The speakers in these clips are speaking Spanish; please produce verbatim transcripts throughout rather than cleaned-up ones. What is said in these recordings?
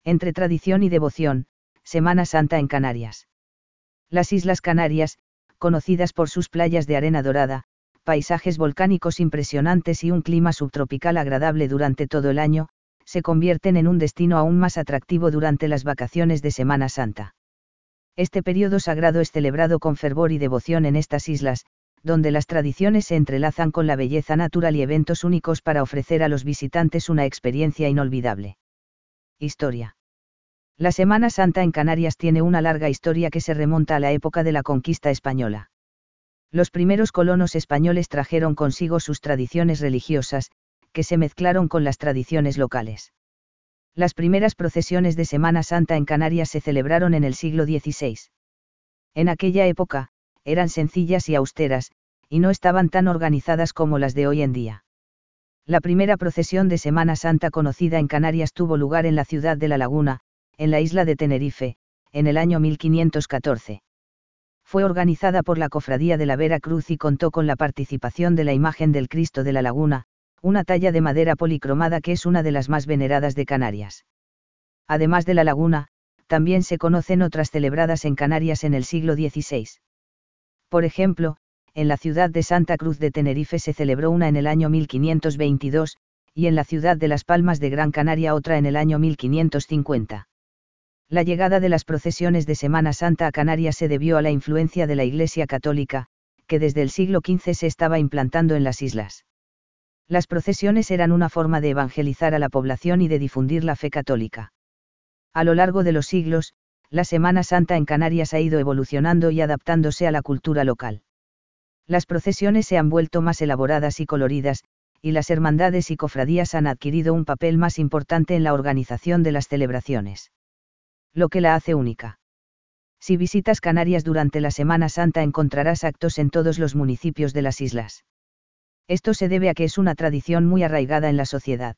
Entre tradición y devoción, Semana Santa en Canarias. Las Islas Canarias, conocidas por sus playas de arena dorada, paisajes volcánicos impresionantes y un clima subtropical agradable durante todo el año, se convierten en un destino aún más atractivo durante las vacaciones de Semana Santa. Este periodo sagrado es celebrado con fervor y devoción en estas islas, donde las tradiciones se entrelazan con la belleza natural y eventos únicos para ofrecer a los visitantes una experiencia inolvidable. Historia. La Semana Santa en Canarias tiene una larga historia que se remonta a la época de la conquista española. Los primeros colonos españoles trajeron consigo sus tradiciones religiosas, que se mezclaron con las tradiciones locales. Las primeras procesiones de Semana Santa en Canarias se celebraron en el siglo dieciséis. En aquella época, eran sencillas y austeras, y no estaban tan organizadas como las de hoy en día. La primera procesión de Semana Santa conocida en Canarias tuvo lugar en la ciudad de La Laguna, en la isla de Tenerife, en el año mil quinientos catorce. Fue organizada por la Cofradía de la Vera Cruz y contó con la participación de la imagen del Cristo de la Laguna, una talla de madera policromada que es una de las más veneradas de Canarias. Además de La Laguna, también se conocen otras celebradas en Canarias en el siglo dieciséis. Por ejemplo, en la ciudad de Santa Cruz de Tenerife se celebró una en el año mil quinientos veintidós, y en la ciudad de Las Palmas de Gran Canaria otra en el año mil quinientos cincuenta. La llegada de las procesiones de Semana Santa a Canarias se debió a la influencia de la Iglesia Católica, que desde el siglo quince se estaba implantando en las islas. Las procesiones eran una forma de evangelizar a la población y de difundir la fe católica. A lo largo de los siglos, la Semana Santa en Canarias ha ido evolucionando y adaptándose a la cultura local. Las procesiones se han vuelto más elaboradas y coloridas, y las hermandades y cofradías han adquirido un papel más importante en la organización de las celebraciones. Lo que la hace única. Si visitas Canarias durante la Semana Santa encontrarás actos en todos los municipios de las islas. Esto se debe a que es una tradición muy arraigada en la sociedad.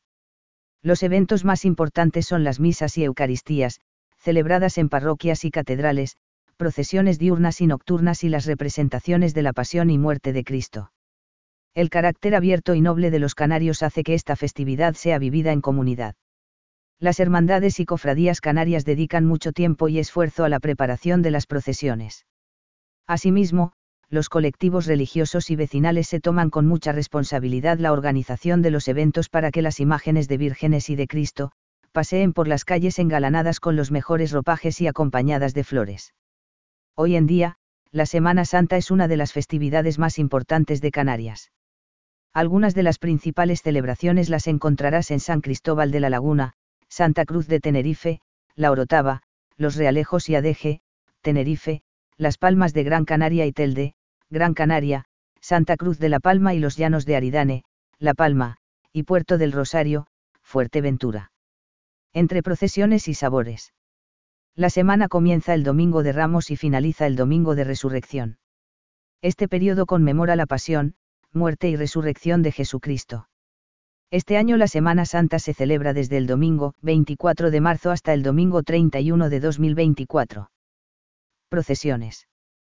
Los eventos más importantes son las misas y eucaristías, celebradas en parroquias y catedrales, procesiones diurnas y nocturnas y las representaciones de la pasión y muerte de Cristo. El carácter abierto y noble de los canarios hace que esta festividad sea vivida en comunidad. Las hermandades y cofradías canarias dedican mucho tiempo y esfuerzo a la preparación de las procesiones. Asimismo, los colectivos religiosos y vecinales se toman con mucha responsabilidad la organización de los eventos para que las imágenes de vírgenes y de Cristo paseen por las calles engalanadas con los mejores ropajes y acompañadas de flores. Hoy en día, la Semana Santa es una de las festividades más importantes de Canarias. Algunas de las principales celebraciones las encontrarás en San Cristóbal de la Laguna, Santa Cruz de Tenerife, La Orotava, Los Realejos y Adeje, Tenerife, Las Palmas de Gran Canaria y Telde, Gran Canaria, Santa Cruz de la Palma y los Llanos de Aridane, La Palma, y Puerto del Rosario, Fuerteventura. Entre procesiones y sabores. La semana comienza el Domingo de Ramos y finaliza el Domingo de Resurrección. Este periodo conmemora la pasión, muerte y resurrección de Jesucristo. Este año la Semana Santa se celebra desde el domingo veinticuatro de marzo hasta el domingo treinta y uno de dos mil veinticuatro. Procesiones.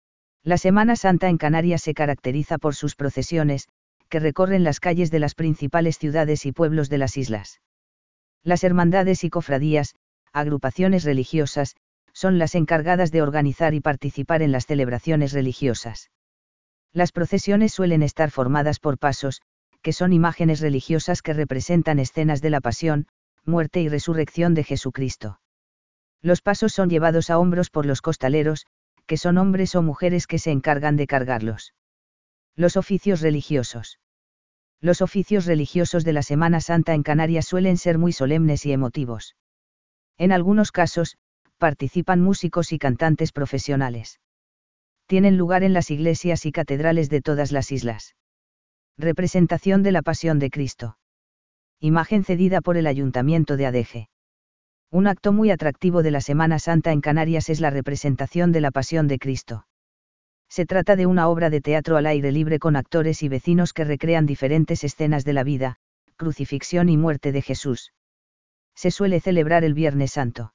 La Semana Santa en Canarias se caracteriza por sus procesiones, que recorren las calles de las principales ciudades y pueblos de las islas. Las hermandades y cofradías, agrupaciones religiosas, son las encargadas de organizar y participar en las celebraciones religiosas. Las procesiones suelen estar formadas por pasos, que son imágenes religiosas que representan escenas de la pasión, muerte y resurrección de Jesucristo. Los pasos son llevados a hombros por los costaleros, que son hombres o mujeres que se encargan de cargarlos. Los oficios religiosos. Los oficios religiosos de la Semana Santa en Canarias suelen ser muy solemnes y emotivos. En algunos casos, participan músicos y cantantes profesionales. Tienen lugar en las iglesias y catedrales de todas las islas. Representación de la Pasión de Cristo. Imagen cedida por el Ayuntamiento de Adeje. Un acto muy atractivo de la Semana Santa en Canarias es la representación de la Pasión de Cristo. Se trata de una obra de teatro al aire libre con actores y vecinos que recrean diferentes escenas de la vida, crucifixión y muerte de Jesús. Se suele celebrar el Viernes Santo.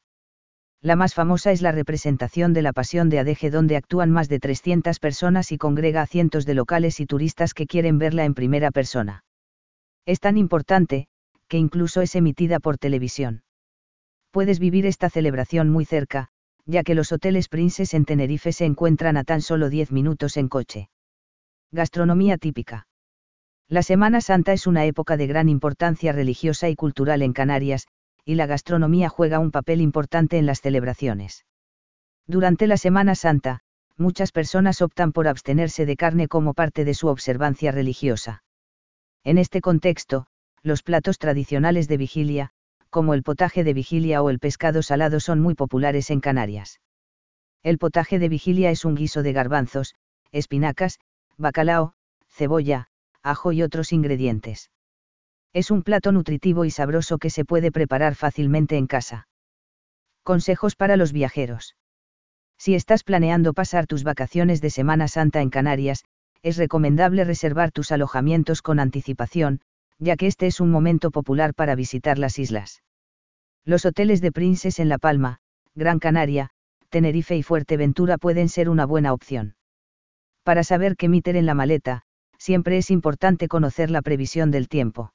La más famosa es la representación de la Pasión de Adeje, donde actúan más de trescientas personas y congrega a cientos de locales y turistas que quieren verla en primera persona. Es tan importante, que incluso es emitida por televisión. Puedes vivir esta celebración muy cerca, ya que los hoteles Princes en Tenerife se encuentran a tan solo diez minutos en coche. Gastronomía típica. La Semana Santa es una época de gran importancia religiosa y cultural en Canarias, y la gastronomía juega un papel importante en las celebraciones. Durante la Semana Santa, muchas personas optan por abstenerse de carne como parte de su observancia religiosa. En este contexto, los platos tradicionales de vigilia, como el potaje de vigilia o el pescado salado, son muy populares en Canarias. El potaje de vigilia es un guiso de garbanzos, espinacas, bacalao, cebolla, ajo y otros ingredientes. Es un plato nutritivo y sabroso que se puede preparar fácilmente en casa. Consejos para los viajeros. Si estás planeando pasar tus vacaciones de Semana Santa en Canarias, es recomendable reservar tus alojamientos con anticipación, ya que este es un momento popular para visitar las islas. Los hoteles de Princes en La Palma, Gran Canaria, Tenerife y Fuerteventura pueden ser una buena opción. Para saber qué meter en la maleta, siempre es importante conocer la previsión del tiempo.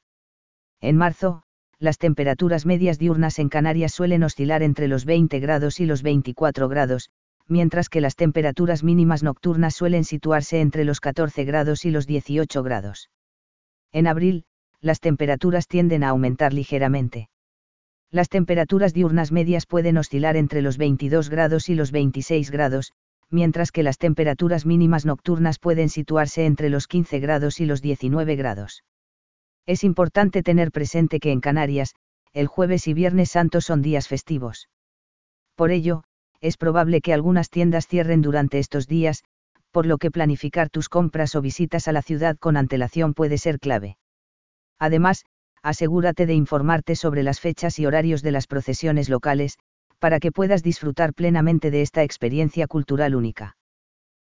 En marzo, las temperaturas medias diurnas en Canarias suelen oscilar entre los veinte grados y los veinticuatro grados, mientras que las temperaturas mínimas nocturnas suelen situarse entre los catorce grados y los dieciocho grados. En abril, las temperaturas tienden a aumentar ligeramente. Las temperaturas diurnas medias pueden oscilar entre los veintidós grados y los veintiséis grados, mientras que las temperaturas mínimas nocturnas pueden situarse entre los quince grados y los diecinueve grados. Es importante tener presente que en Canarias, el jueves y viernes santo son días festivos. Por ello, es probable que algunas tiendas cierren durante estos días, por lo que planificar tus compras o visitas a la ciudad con antelación puede ser clave. Además, asegúrate de informarte sobre las fechas y horarios de las procesiones locales, para que puedas disfrutar plenamente de esta experiencia cultural única.